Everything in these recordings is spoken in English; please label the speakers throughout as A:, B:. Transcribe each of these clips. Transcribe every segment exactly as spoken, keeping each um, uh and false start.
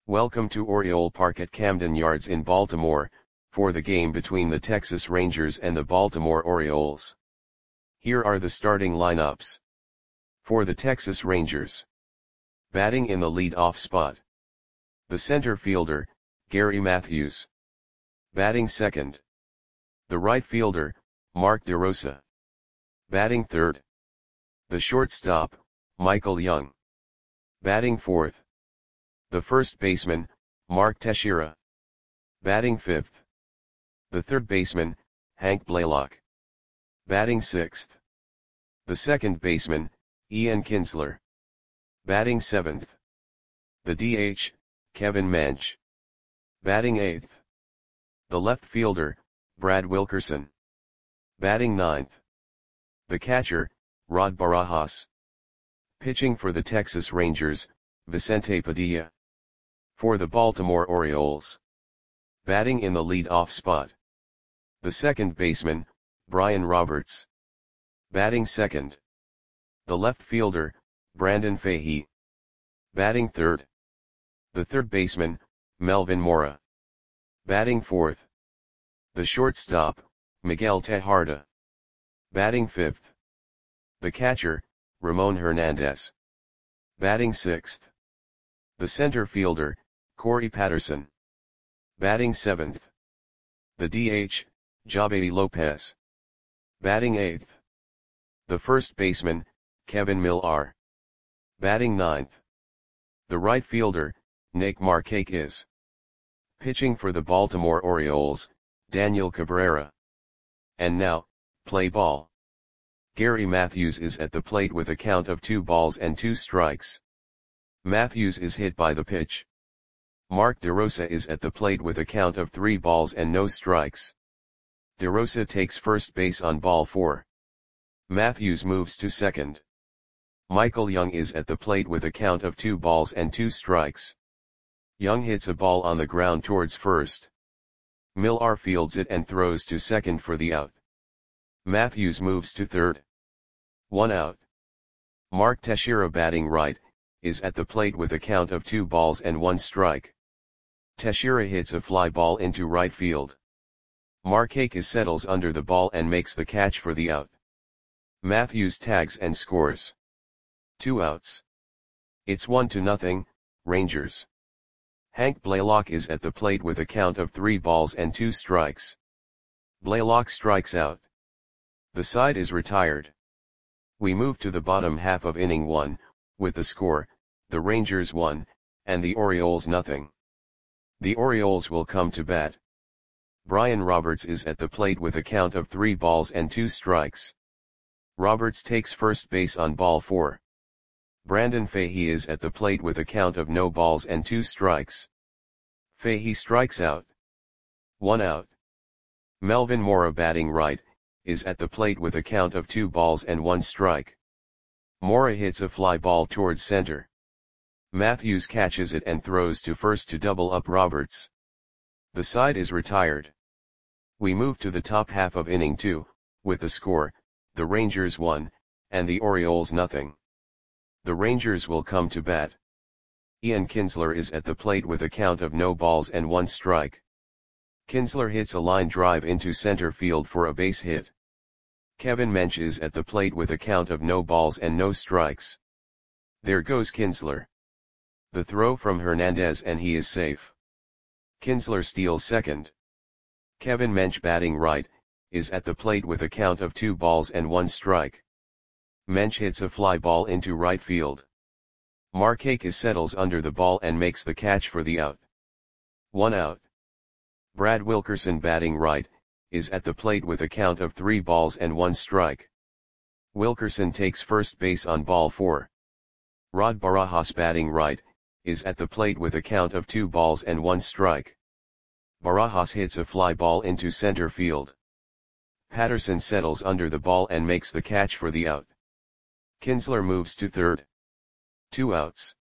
A: Welcome to Oriole Park at Camden Yards in Baltimore, for the game between the Texas Rangers and the Baltimore Orioles. Here are the starting lineups. For the Texas Rangers. Batting in the lead-off spot. The center fielder, Gary Matthews. Batting second. The right fielder, Mark DeRosa. Batting third. The shortstop, Michael Young. Batting fourth. The first baseman, Mark Teixeira. Batting fifth. The third baseman, Hank Blaylock. Batting sixth. The second baseman, Ian Kinsler. Batting seventh. The D H, Kevin Mench. Batting eighth. The left fielder, Brad Wilkerson. Batting ninth. The catcher, Rod Barajas. Pitching for the Texas Rangers, Vicente Padilla. For the Baltimore Orioles. Batting in the lead-off spot. The second baseman, Brian Roberts. Batting second. The left fielder, Brandon Fahey. Batting third. The third baseman, Melvin Mora. Batting fourth. The shortstop, Miguel Tejada. Batting fifth. The catcher, Ramon Hernandez. Batting sixth. The center fielder, Corey Patterson. Batting seventh. The D H, Jabady Lopez. Batting eighth. The first baseman, Kevin Millar. Batting ninth. The right fielder, Nick Markakis. Pitching for the Baltimore Orioles, Daniel Cabrera. And now, play ball. Gary Matthews is at the plate with a count of two balls and two strikes. Matthews is hit by the pitch. Mark DeRosa is at the plate with a count of three balls and no strikes. DeRosa takes first base on ball four. Matthews moves to second. Michael Young is at the plate with a count of two balls and two strikes. Young hits a ball on the ground towards first. Millar fields it and throws to second for the out. Matthews moves to third. One out. Mark Teixeira, batting right, is at the plate with a count of two balls and one strike. Teixeira hits a fly ball into right field. Markakis settles under the ball and makes the catch for the out. Matthews tags and scores. Two outs. It's one to nothing, Rangers. Hank Blaylock is at the plate with a count of three balls and two strikes. Blaylock strikes out. The side is retired. We move to the bottom half of inning one, with the score, the Rangers one, and the Orioles nothing. The Orioles will come to bat. Brian Roberts is at the plate with a count of three balls and two strikes. Roberts takes first base on ball four. Brandon Fahey is at the plate with a count of no balls and two strikes. Fahey strikes out. One out. Melvin Mora, batting right, is at the plate with a count of two balls and one strike. Mora hits a fly ball towards center. Matthews catches it and throws to first to double up Roberts. The side is retired. We move to the top half of inning two, with the score, the Rangers one, and the Orioles nothing. The Rangers will come to bat. Ian Kinsler is at the plate with a count of no balls and one strike. Kinsler hits a line drive into center field for a base hit. Kevin Mench is at the plate with a count of no balls and no strikes. There goes Kinsler. The throw from Hernandez and he is safe. Kinsler steals second. Kevin Mench, batting right, is at the plate with a count of two balls and one strike. Mench hits a fly ball into right field. Markakis settles under the ball and makes the catch for the out. One out. Brad Wilkerson, batting right, is at the plate with a count of three balls and one strike. Wilkerson takes first base on ball four. Rod Barajas, batting right, is at the plate with a count of two balls and one strike. Barajas hits a fly ball into center field. Patterson settles under the ball and makes the catch for the out. Kinsler moves to third. Two outs.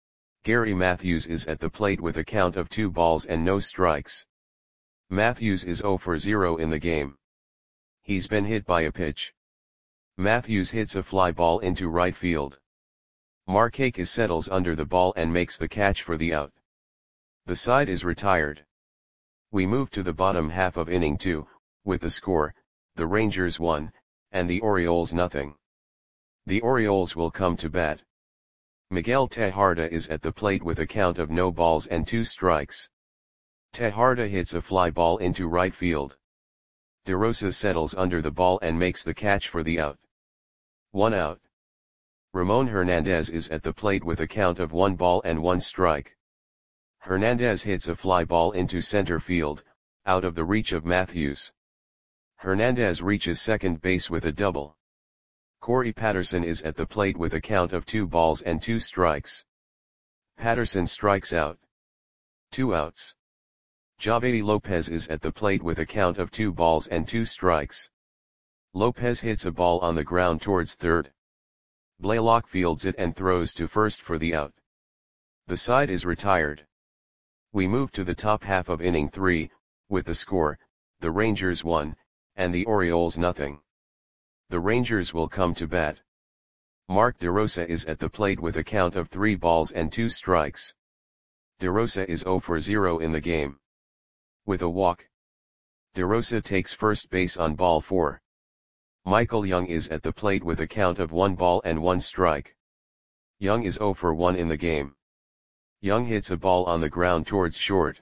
A: Gary Matthews is at the plate with a count of two balls and no strikes. Matthews is zero for zero in the game. He's been hit by a pitch. Matthews hits a fly ball into right field. Markakis settles under the ball and makes the catch for the out. The side is retired. We move to the bottom half of inning two, with the score, the Rangers one, and the Orioles nothing. The Orioles will come to bat. Miguel Tejada is at the plate with a count of no balls and two strikes. Tejada hits a fly ball into right field. DeRosa settles under the ball and makes the catch for the out. One out. Ramon Hernandez is at the plate with a count of one ball and one strike. Hernandez hits a fly ball into center field, out of the reach of Matthews. Hernandez reaches second base with a double. Corey Patterson is at the plate with a count of two balls and two strikes. Patterson strikes out. Two outs. Javedi Lopez is at the plate with a count of two balls and two strikes. Lopez hits a ball on the ground towards third. Blaylock fields it and throws to first for the out. The side is retired. We move to the top half of inning three, with the score, the Rangers one, and the Orioles nothing. The Rangers will come to bat. Mark DeRosa is at the plate with a count of three balls and two strikes. DeRosa is zero for zero in the game. With a walk. DeRosa takes first base on ball four. Michael Young is at the plate with a count of one ball and one strike. Young is zero for one in the game. Young hits a ball on the ground towards short.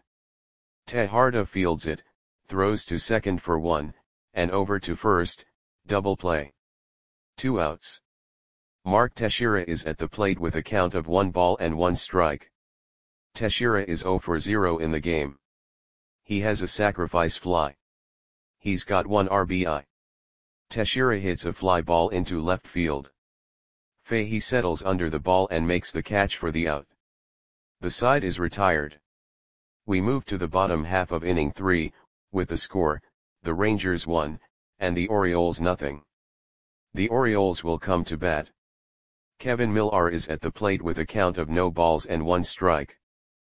A: Tejada fields it, throws to second for one, and over to first, double play. Two outs. Mark Teixeira is at the plate with a count of one ball and one strike. Teixeira is zero for zero in the game. He has a sacrifice fly. He's got one R B I. Teixeira hits a fly ball into left field. Fahey settles under the ball and makes the catch for the out. The side is retired. We move to the bottom half of inning three, with the score, the Rangers one, and the Orioles nothing. The Orioles will come to bat. Kevin Millar is at the plate with a count of no balls and one strike.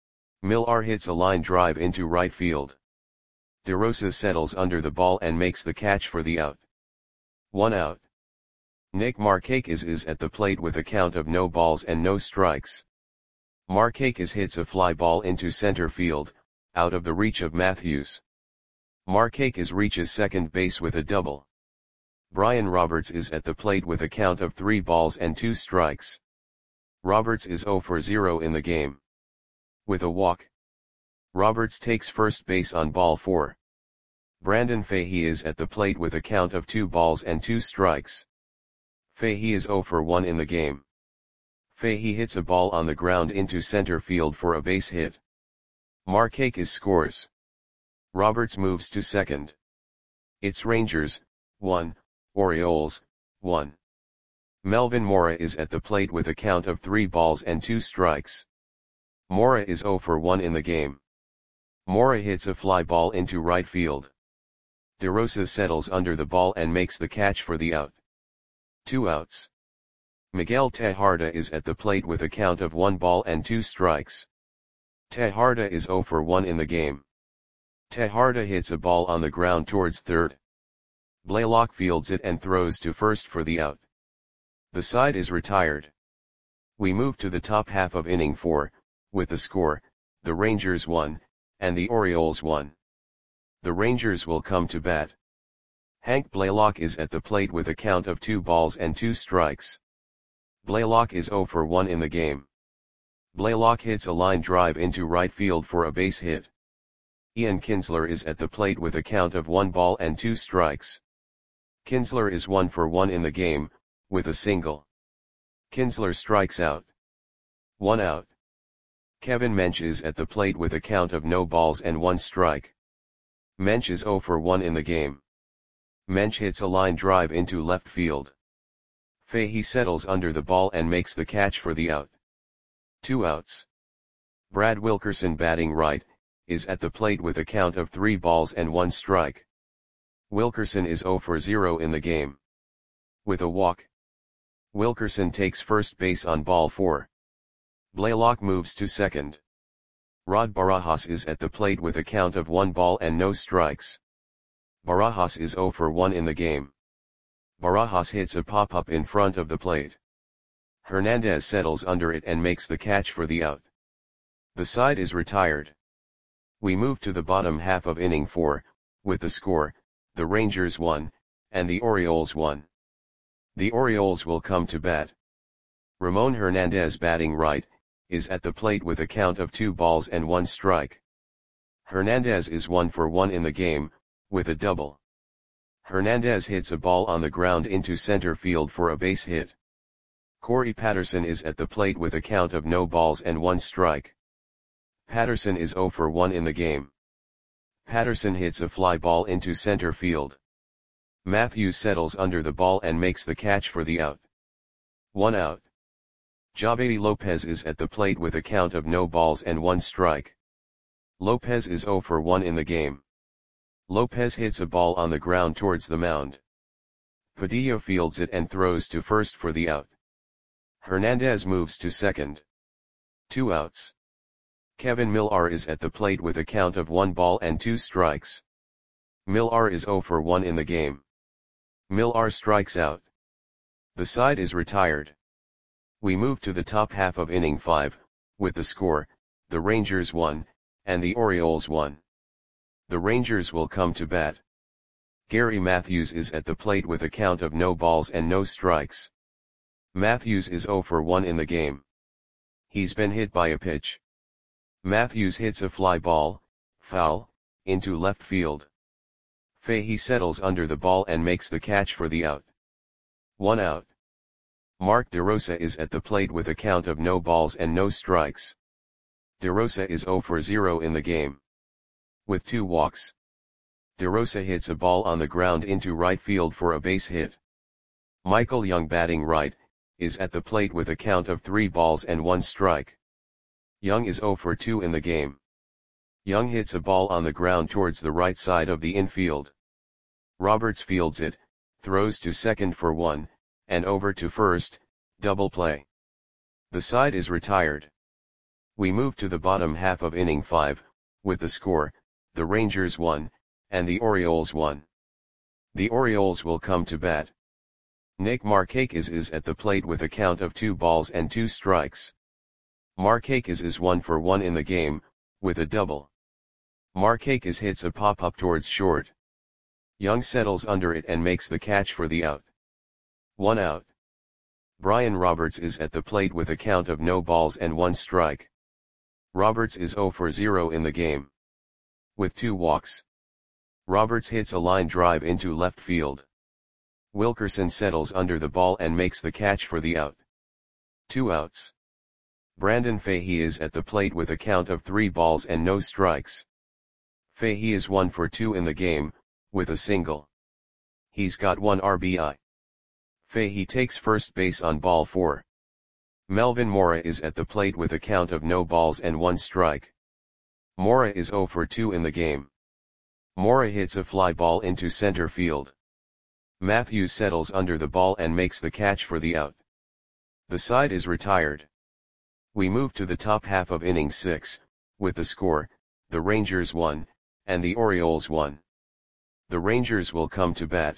A: Millar hits a line drive into right field. DeRosa settles under the ball and makes the catch for the out. One out. Nick Markakis is at the plate with a count of no balls and no strikes. Markakis hits a fly ball into center field, out of the reach of Matthews. Markakis reaches second base with a double. Brian Roberts is at the plate with a count of three balls and two strikes. Roberts is zero for zero in the game. With a walk. Roberts takes first base on ball four. Brandon Fahey is at the plate with a count of two balls and two strikes. Fahey is zero for one in the game. Fahey hits a ball on the ground into center field for a base hit. Markakis scores. Roberts moves to second. It's Rangers, one, Orioles, one. Melvin Mora is at the plate with a count of three balls and two strikes. Mora is zero for one in the game. Mora hits a fly ball into right field. DeRosa settles under the ball and makes the catch for the out. Two outs. Miguel Tejada is at the plate with a count of one ball and two strikes. Tejada is zero for one in the game. Tejada hits a ball on the ground towards third. Blaylock fields it and throws to first for the out. The side is retired. We move to the top half of inning four, with the score, the Rangers one, and the Orioles one. The Rangers will come to bat. Hank Blaylock is at the plate with a count of two balls and two strikes. Blaylock is zero for one in the game. Blaylock hits a line drive into right field for a base hit. Ian Kinsler is at the plate with a count of one ball and two strikes. Kinsler is one for one in the game, with a single. Kinsler strikes out. One out. Kevin Mench is at the plate with a count of no balls and one strike. Mench is zero for one in the game. Mench hits a line drive into left field. Fahey settles under the ball and makes the catch for the out. Two outs. Brad Wilkerson, batting right, is at the plate with a count of three balls and one strike. Wilkerson is zero for zero in the game. With a walk. Wilkerson takes first base on ball four. Blaylock moves to second. Rod Barajas is at the plate with a count of one ball and no strikes. Barajas is zero for one in the game. Barajas hits a pop-up in front of the plate. Hernandez settles under it and makes the catch for the out. The side is retired. We move to the bottom half of inning four, with the score, the Rangers won, and the Orioles won. The Orioles will come to bat. Ramon Hernandez, batting right, is at the plate with a count of two balls and one strike. Hernandez is one for one in the game, with a double. Hernandez hits a ball on the ground into center field for a base hit. Corey Patterson is at the plate with a count of no balls and one strike. Patterson is zero for one in the game. Patterson hits a fly ball into center field. Matthews settles under the ball and makes the catch for the out. One out. Javedi Lopez is at the plate with a count of no balls and one strike. Lopez is zero for one in the game. Lopez hits a ball on the ground towards the mound. Padilla fields it and throws to first for the out. Hernandez moves to second. Two outs. Kevin Millar is at the plate with a count of one ball and two strikes. Millar is zero for one in the game. Millar strikes out. The side is retired. We move to the top half of inning five, with the score, the Rangers won, and the Orioles won. The Rangers will come to bat. Gary Matthews is at the plate with a count of no balls and no strikes. Matthews is zero for one in the game. He's been hit by a pitch. Matthews hits a fly ball, foul, into left field. Fahey settles under the ball and makes the catch for the out. One out. Mark DeRosa is at the plate with a count of no balls and no strikes. DeRosa is zero for zero in the game. With two walks. DeRosa hits a ball on the ground into right field for a base hit. Michael Young, batting right, is at the plate with a count of three balls and one strike. Young is zero for two in the game. Young hits a ball on the ground towards the right side of the infield. Roberts fields it, throws to second for one, and over to first, double play. The side is retired. We move to the bottom half of inning five, with the score, the Rangers won, and the Orioles won. The Orioles will come to bat. Nick Markakis is at the plate with a count of two balls and two strikes. Markakis is one for one in the game, with a double. Markakis hits a pop-up towards short. Young settles under it and makes the catch for the out. One out. Brian Roberts is at the plate with a count of no balls and one strike. Roberts is zero for zero in the game. With two walks. Roberts hits a line drive into left field. Wilkerson settles under the ball and makes the catch for the out. Two outs. Brandon Fahey is at the plate with a count of three balls and no strikes. Fahey is one for two in the game, with a single. He's got one R B I. Fahey takes first base on ball four. Melvin Mora is at the plate with a count of no balls and one strike. Mora is zero for two in the game. Mora hits a fly ball into center field. Matthews settles under the ball and makes the catch for the out. The side is retired. We move to the top half of inning six, with the score, the Rangers won, and the Orioles won. The Rangers will come to bat.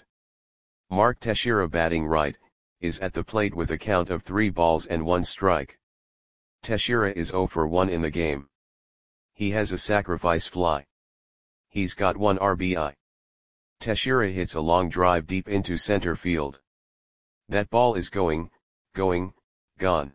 A: Mark Teixeira, batting right, is at the plate with a count of three balls and one strike. Teixeira is zero for one in the game. He has a sacrifice fly. He's got one R B I. Teixeira hits a long drive deep into center field. That ball is going, going, gone.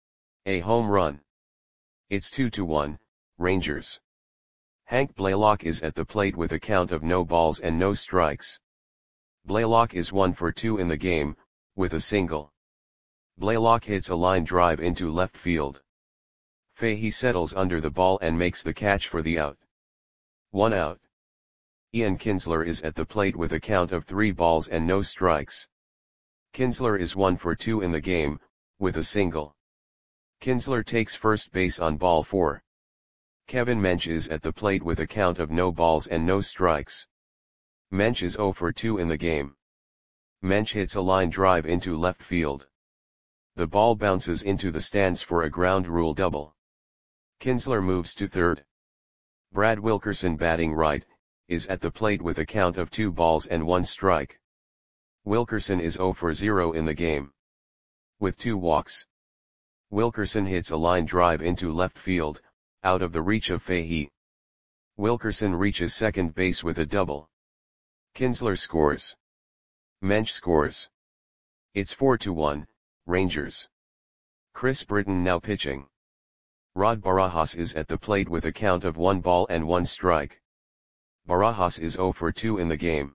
A: A home run. It's two to one, Rangers. Hank Blaylock is at the plate with a count of no balls and no strikes. Blaylock is one for two in the game, with a single. Blaylock hits a line drive into left field. Fahey settles under the ball and makes the catch for the out. One out. Ian Kinsler is at the plate with a count of three balls and no strikes. Kinsler is one for two in the game, with a single. Kinsler takes first base on ball four. Kevin Mench is at the plate with a count of no balls and no strikes. Mench is zero for two in the game. Mench hits a line drive into left field. The ball bounces into the stands for a ground rule double. Kinsler moves to third. Brad Wilkerson, batting right, is at the plate with a count of two balls and one strike. Wilkerson is zero for zero in the game. With two walks. Wilkerson hits a line drive into left field, out of the reach of Fahey. Wilkerson reaches second base with a double. Kinsler scores. Mensch scores. It's four to one, Rangers. Chris Britton now pitching. Rod Barajas is at the plate with a count of one ball and one strike. Barajas is zero for two in the game.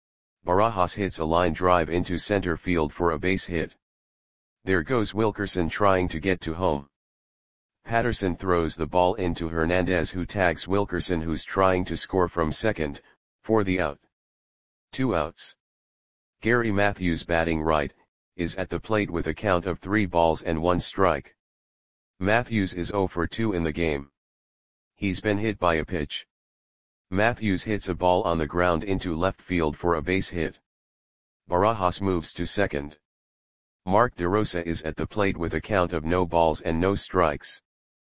A: Barajas hits a line drive into center field for a base hit. There goes Wilkerson trying to get to home. Patterson throws the ball into Hernandez, who tags Wilkerson, who's trying to score from second, for the out. Two outs. Gary Matthews, batting right, is at the plate with a count of three balls and one strike. Matthews is zero for two in the game. He's been hit by a pitch. Matthews hits a ball on the ground into left field for a base hit. Barajas moves to second. Mark DeRosa is at the plate with a count of no balls and no strikes.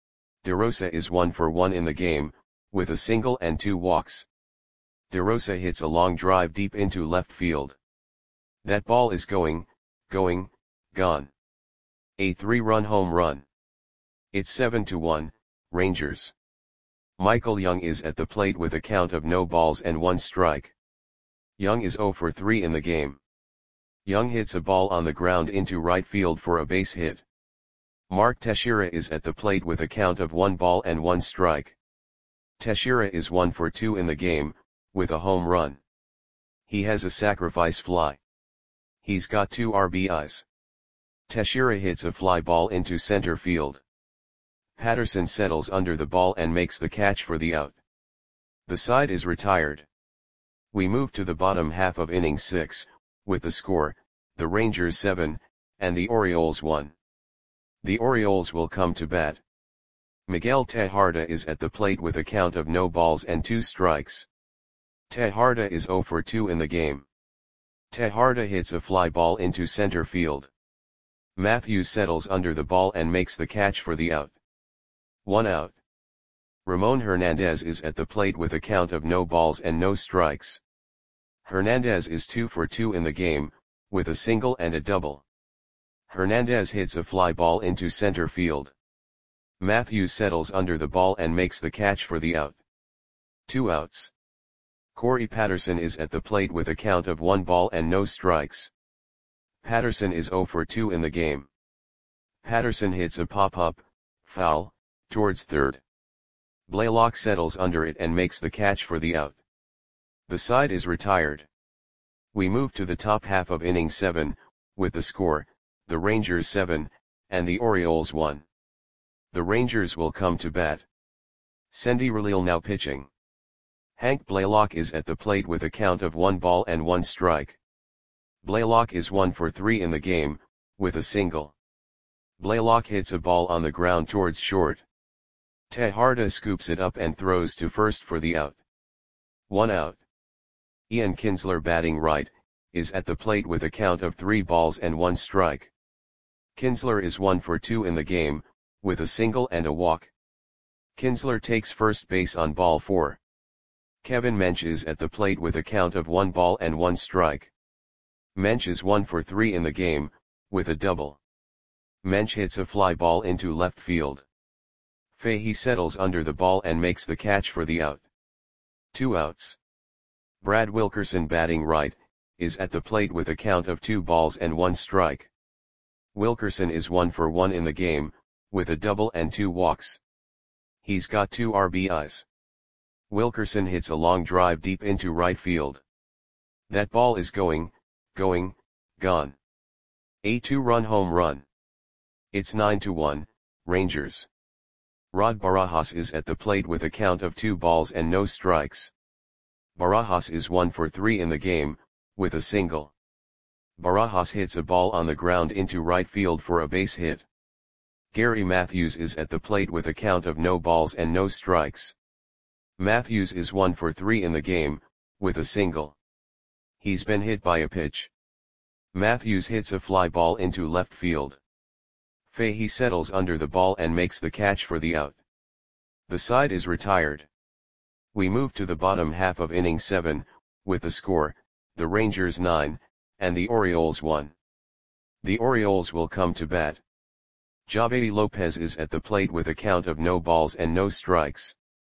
A: DeRosa is one for one in the game, with a single and two walks. DeRosa hits a long drive deep into left field. That ball is going, going, gone. A three-run home run. It's seven to one, Rangers. Michael Young is at the plate with a count of no balls and one strike. Young is zero for three in the game. Young hits a ball on the ground into right field for a base hit. Mark Teixeira is at the plate with a count of one ball and one strike. Teixeira is one for two in the game, with a home run. He has a sacrifice fly. He's got two R B Is. Teixeira hits a fly ball into center field. Patterson settles under the ball and makes the catch for the out. The side is retired. We move to the bottom half of inning six, with the score, the Rangers seven, and the Orioles one. The Orioles will come to bat. Miguel Tejada is at the plate with a count of no balls and two strikes. Tejada is zero for two in the game. Tejada hits a fly ball into center field. Matthews settles under the ball and makes the catch for the out. One out. Ramon Hernandez is at the plate with a count of no balls and no strikes. Hernandez is two for two in the game, with a single and a double. Hernandez hits a fly ball into center field. Matthews settles under the ball and makes the catch for the out. Two outs. Corey Patterson is at the plate with a count of one ball and no strikes. Patterson is zero for two in the game. Patterson hits a pop-up, foul, towards third. Blaylock settles under it and makes the catch for the out. The side is retired. We move to the top half of inning seven, with the score, the Rangers seven, and the Orioles one. The Rangers will come to bat. Sendy Relil now pitching. Hank Blaylock is at the plate with a count of one ball and one strike. Blaylock is one for three in the game, with a single. Blaylock hits a ball on the ground towards short. Tejada scoops it up and throws to first for the out. One out. Ian Kinsler, batting right, is at the plate with a count of three balls and one strike. Kinsler is one for two in the game, with a single and a walk. Kinsler takes first base on ball four. Kevin Mensch is at the plate with a count of one ball and one strike. Mensch is one for three in the game, with a double. Mensch hits a fly ball into left field. Fahey settles under the ball and makes the catch for the out. Two outs. Brad Wilkerson, batting right, is at the plate with a count of two balls and one strike. Wilkerson is one for one in the game, with a double and two walks. He's got two R B Is. Wilkerson hits a long drive deep into right field. That ball is going, going, gone. A two-run home run. It's nine to one, Rangers. Rod Barajas is at the plate with a count of two balls and no strikes. Barajas is one for three in the game, with a single. Barajas hits a ball on the ground into right field for a base hit. Gary Matthews is at the plate with a count of no balls and no strikes. Matthews is one for three in the game, with a single. He's been hit by a pitch. Matthews hits a fly ball into left field. Fahey settles under the ball and makes the catch for the out. The side is retired. We move to the bottom half of inning seven, with the score, the Rangers nine, and the Orioles one. The Orioles will come to bat. Javy Lopez is at the plate with a count of no balls and no strikes.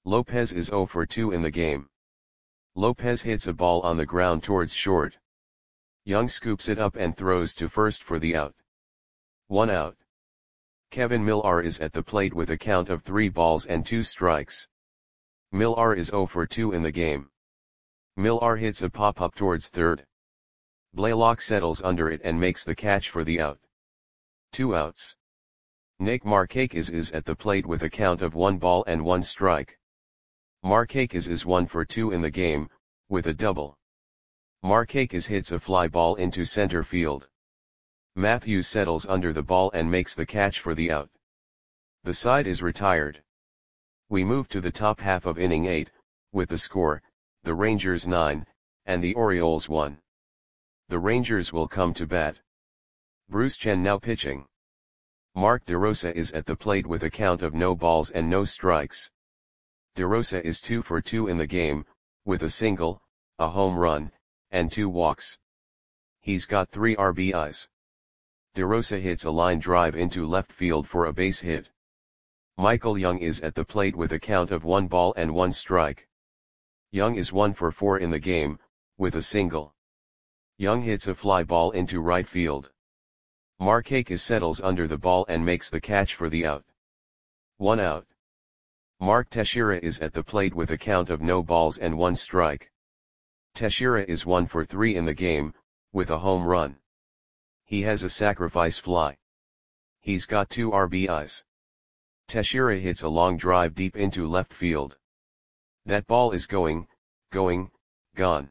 A: Lopez is zero for two in the game. Lopez hits a ball on the ground towards short. Young scoops it up and throws to first for the out. One out. Kevin Millar is at the plate with a count of three balls and two strikes. Millar is zero for two in the game. Millar hits a pop-up towards third. Blaylock settles under it and makes the catch for the out. Two outs. Nick Markakis is at the plate with a count of one ball and one strike. Markakis is one for two in the game, with a double. Markakis hits a fly ball into center field. Matthews settles under the ball and makes the catch for the out. The side is retired. We move to the top half of inning eight, with the score, the Rangers nine, and the Orioles one. The Rangers will come to bat. Bruce Chen now pitching. Mark DeRosa is at the plate with a count of no balls and no strikes. DeRosa is two for two in the game, with a single, a home run, and two walks. He's got three R B Is. DeRosa hits a line drive into left field for a base hit. Michael Young is at the plate with a count of one ball and one strike. Young is one for four in the game, with a single. Young hits a fly ball into right field. Markakis settles under the ball and makes the catch for the out. One out. Mark Teixeira is at the plate with a count of no balls and one strike. Teixeira is one for three in the game, with a home run. He has a sacrifice fly. He's got two R B Is. Teixeira hits a long drive deep into left field. That ball is going, going, gone.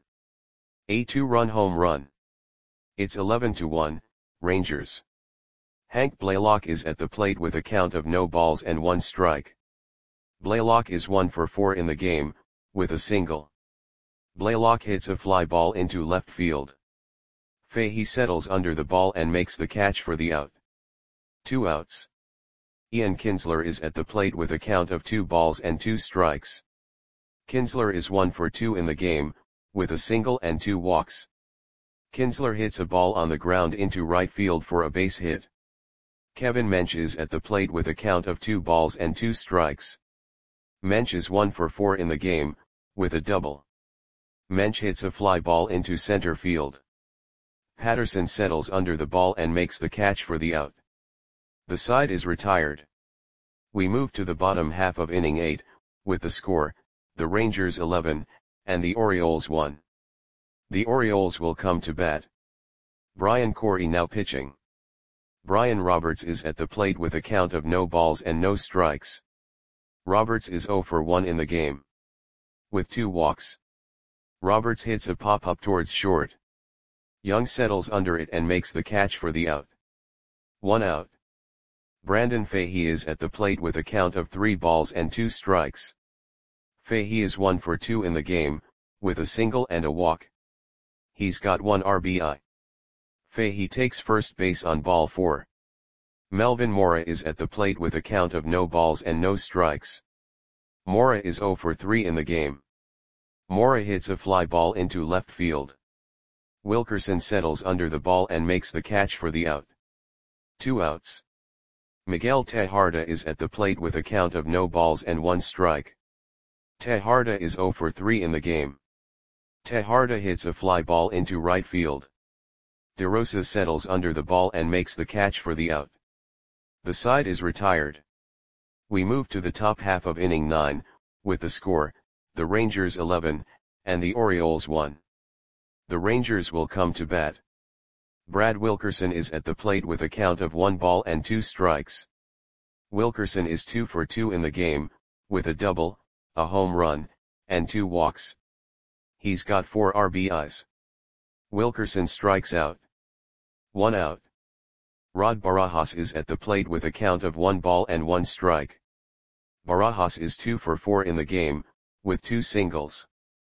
A: A two-run home run. It's eleven to one, Rangers. Hank Blaylock is at the plate with a count of no balls and one strike. Blaylock is one for four in the game, with a single. Blaylock hits a fly ball into left field. Fahey settles under the ball and makes the catch for the out. Two outs. Ian Kinsler is at the plate with a count of two balls and two strikes. Kinsler is one for two in the game, with a single and two walks. Kinsler hits a ball on the ground into right field for a base hit. Kevin Mench is at the plate with a count of two balls and two strikes. Mench is one for four in the game, with a double. Mench hits a fly ball into center field. Patterson settles under the ball and makes the catch for the out. The side is retired. We move to the bottom half of inning eight, with the score, the Rangers eleven, and the Orioles one. The Orioles will come to bat. Brian Corey now pitching. Brian Roberts is at the plate with a count of no balls and no strikes. Roberts is zero for one in the game. With two walks. Roberts hits a pop-up towards short. Young settles under it and makes the catch for the out. One out. Brandon Fahey is at the plate with a count of three balls and two strikes. Fahey is one for two in the game, with a single and a walk. He's got one R B I. Fahey takes first base on ball four. Melvin Mora is at the plate with a count of no balls and no strikes. Mora is zero for three in the game. Mora hits a fly ball into left field. Wilkerson settles under the ball and makes the catch for the out. Two outs. Miguel Tejada is at the plate with a count of no balls and one strike. Tejada is zero for three in the game. Tejada hits a fly ball into right field. DeRosa settles under the ball and makes the catch for the out. The side is retired. We move to the top half of inning nine, with the score, the Rangers eleven, and the Orioles one. The Rangers will come to bat. Brad Wilkerson is at the plate with a count of one ball and two strikes. Wilkerson is two for two in the game, with a double, a home run, and two walks. He's got four R B Is. Wilkerson strikes out. One out. Rod Barajas is at the plate with a count of one ball and one strike. Barajas is two for four in the game, with two singles.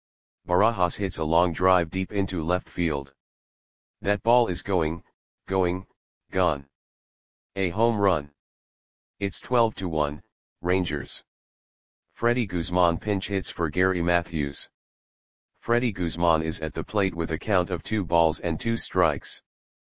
A: Barajas hits a long drive deep into left field. That ball is going, going, gone. A home run. It's twelve to one, Rangers. Freddie Guzman pinch hits for Gary Matthews. Freddie Guzman is at the plate with a count of two balls and two strikes.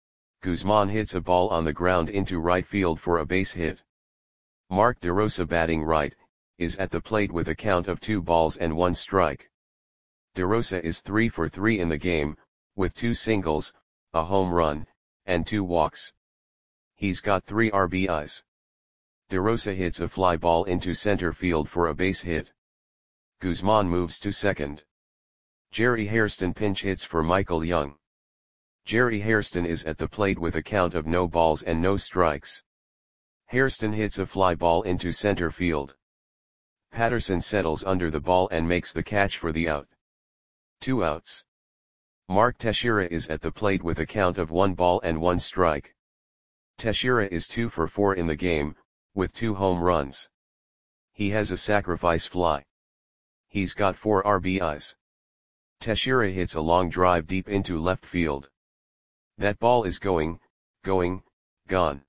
A: Guzman hits a ball on the ground into right field for a base hit. Mark DeRosa batting right, is at the plate with a count of two balls and one strike. DeRosa is three for three in the game, with two singles, a home run, and two walks. He's got three R B Is. DeRosa hits a fly ball into center field for a base hit. Guzman moves to second. Jerry Hairston pinch hits for Michael Young. Jerry Hairston is at the plate with a count of no balls and no strikes. Hairston hits a fly ball into center field. Patterson settles under the ball and makes the catch for the out. Two outs. Mark Teixeira is at the plate with a count of one ball and one strike. Teixeira is two for four in the game, with two home runs. He has a sacrifice fly. He's got four R B Is. Teixeira hits a long drive deep into left field. That ball is going, going, gone.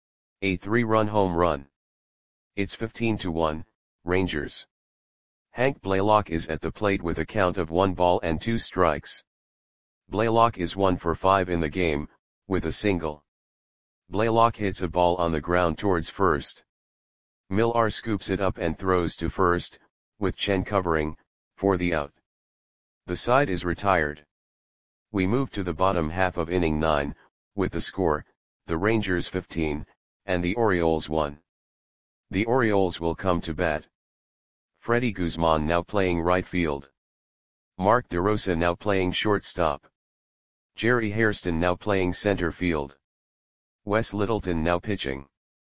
A: A three-run home run. It's fifteen to one, Rangers. Hank Blaylock is at the plate with a count of one ball and two strikes. Blaylock is one for five in the game, with a single. Blaylock hits a ball on the ground towards first. Millar scoops it up and throws to first, with Chen covering, for the out. The side is retired. We move to the bottom half of inning nine, with the score, the Rangers fifteen, and the Orioles one. The Orioles will come to bat. Freddie Guzman now playing right field. Mark DeRosa now playing shortstop. Jerry Hairston now playing center field. Wes Littleton now pitching.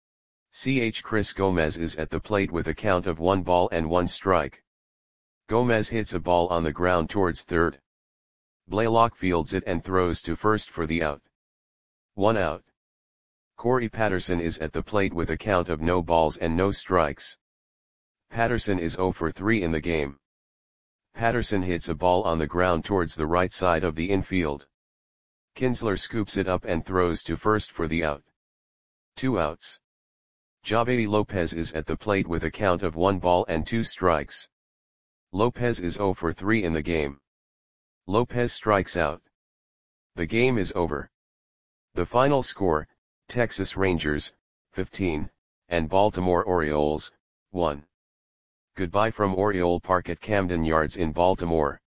A: C H Chris Gomez is at the plate with a count of one ball and one strike. Gomez hits a ball on the ground towards third. Blaylock fields it and throws to first for the out. One out. Corey Patterson is at the plate with a count of no balls and no strikes. Patterson is zero for three in the game. Patterson hits a ball on the ground towards the right side of the infield. Kinsler scoops it up and throws to first for the out. Two outs. Javi Lopez is at the plate with a count of one ball and two strikes. Lopez is zero for three in the game. Lopez strikes out. The game is over. The final score, Texas Rangers, fifteen, and Baltimore Orioles, one. Goodbye from Oriole Park at Camden Yards in Baltimore.